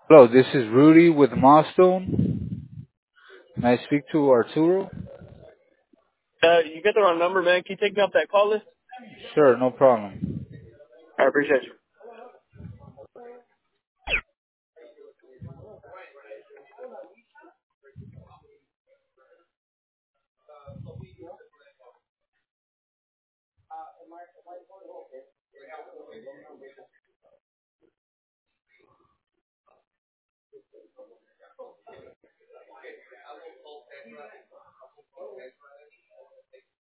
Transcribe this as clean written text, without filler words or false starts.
Hello, this is Rudy with Milestone. May I speak to Arturo? You get the wrong number, man. Can you take me off that call list? Sure, no problem. I appreciate you.